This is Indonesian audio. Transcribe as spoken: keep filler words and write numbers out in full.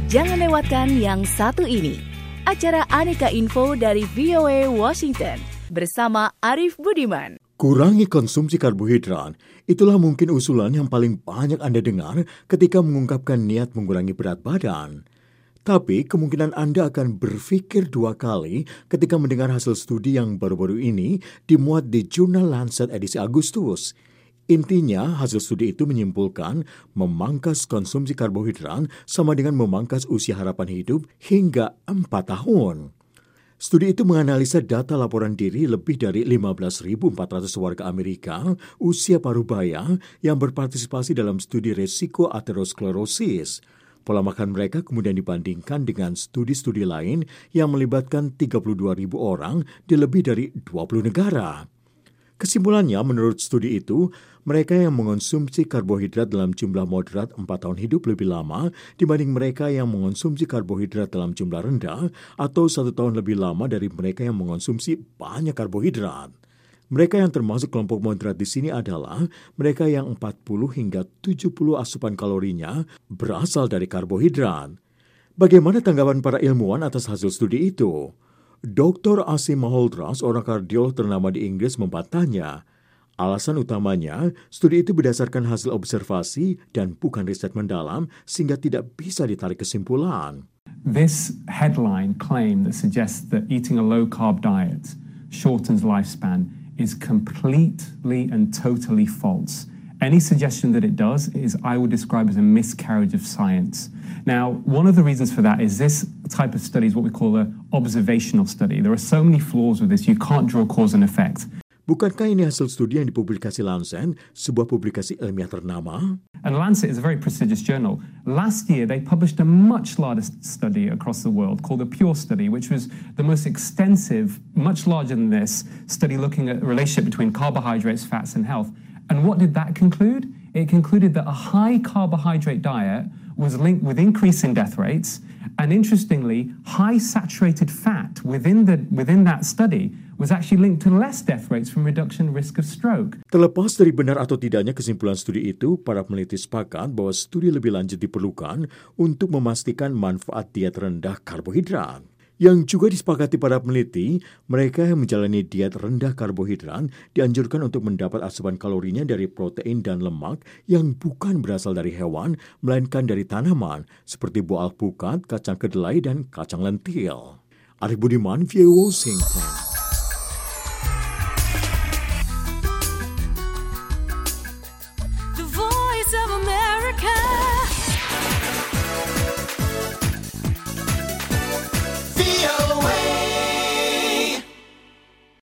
Jangan lewatkan yang satu ini. Acara Aneka Info dari V O A Washington bersama Arif Budiman. Kurangi konsumsi karbohidrat, itulah mungkin usulan yang paling banyak Anda dengar ketika mengungkapkan niat mengurangi berat badan. Tapi kemungkinan Anda akan berpikir dua kali ketika mendengar hasil studi yang baru-baru ini dimuat di jurnal Lancet edisi Agustus. Intinya, hasil studi itu menyimpulkan memangkas konsumsi karbohidrat sama dengan memangkas usia harapan hidup hingga empat tahun. Studi itu menganalisa data laporan diri lebih dari lima belas ribu empat ratus warga Amerika usia parubaya yang berpartisipasi dalam studi resiko aterosklerosis. Pola makan mereka kemudian dibandingkan dengan studi-studi lain yang melibatkan tiga puluh dua ribu orang di lebih dari dua puluh negara. Kesimpulannya, menurut studi itu, mereka yang mengonsumsi karbohidrat dalam jumlah moderat empat tahun hidup lebih lama dibanding mereka yang mengonsumsi karbohidrat dalam jumlah rendah atau satu tahun lebih lama dari mereka yang mengonsumsi banyak karbohidrat. Mereka yang termasuk kelompok moderat di sini adalah mereka yang empat puluh hingga tujuh puluh asupan kalorinya berasal dari karbohidrat. Bagaimana tanggapan para ilmuwan atas hasil studi itu? Doktor Asim Malhotra, seorang kardiolog ternama di Inggris, membantahnya. Alasan utamanya, studi itu berdasarkan hasil observasi dan bukan riset mendalam sehingga tidak bisa ditarik kesimpulan. This headline claim that suggests that eating a low-carb diet shortens lifespan is completely and totally false. Any suggestion that it does is I would describe as a miscarriage of science. Now, one of the reasons for that is this type of study is what we call an observational study. There are so many flaws with this, you can't draw cause and effect. Bukankah ini hasil studi yang dipublikasi Lancet, sebuah publikasi ilmiah ternama? And Lancet is a very prestigious journal. Last year, they published a much larger study across the world called the PURE study, which was the most extensive, much larger than this, study looking at the relationship between carbohydrates, fats, and health. And what did that conclude? It concluded that a high carbohydrate diet was linked with increasing death rates, and interestingly, high saturated fat within the within that study was actually linked to less death rates from reduction risk of stroke. Terlepas dari benar atau tidaknya kesimpulan studi itu, para peneliti sepakat bahwa studi lebih lanjut diperlukan untuk memastikan manfaat diet rendah karbohidrat. Yang juga disepakati para peneliti, mereka yang menjalani diet rendah karbohidrat dianjurkan untuk mendapat asupan kalorinya dari protein dan lemak yang bukan berasal dari hewan, melainkan dari tanaman, seperti buah alpukat, kacang kedelai, dan kacang lentil. Arif Budiman, V O A Washington. The Voice of America. V